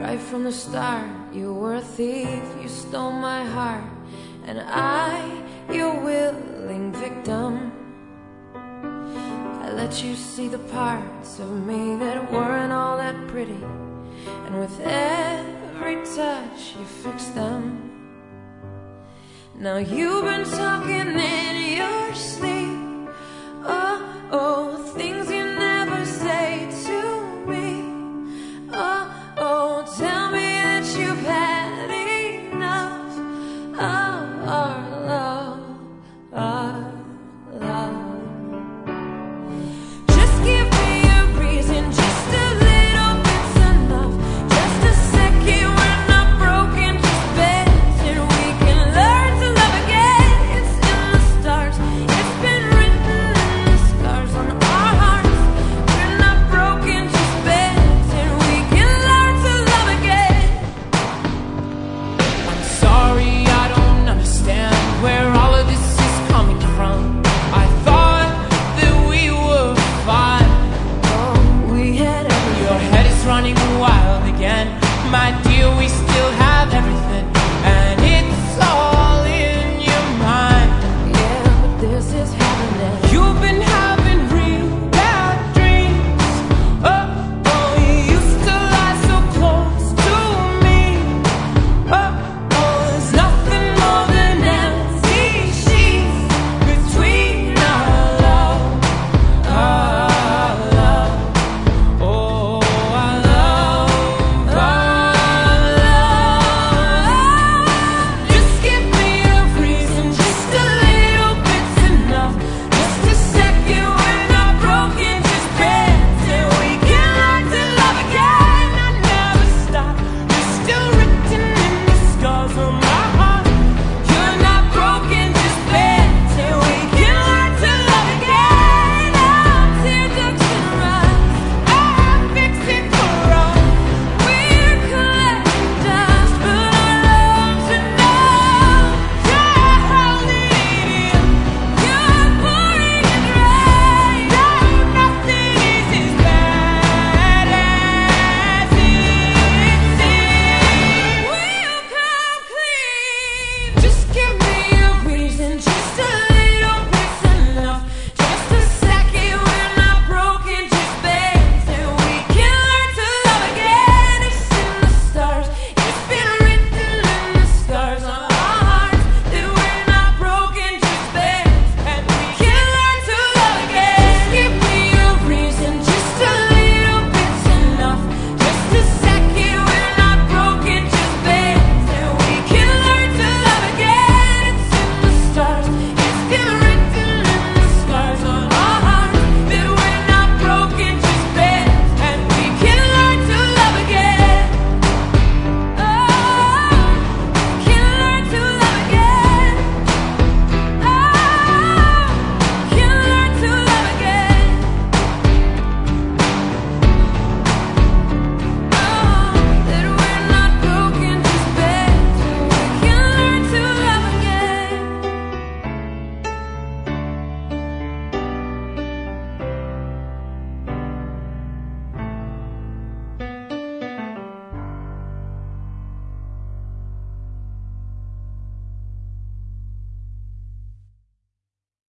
Right from the start, you were a thief, you stole my heart, and I, your willing victim. I let you see the parts of me that weren't all that pretty, and with every touch you fixed them. Now you've been talking in your sleep,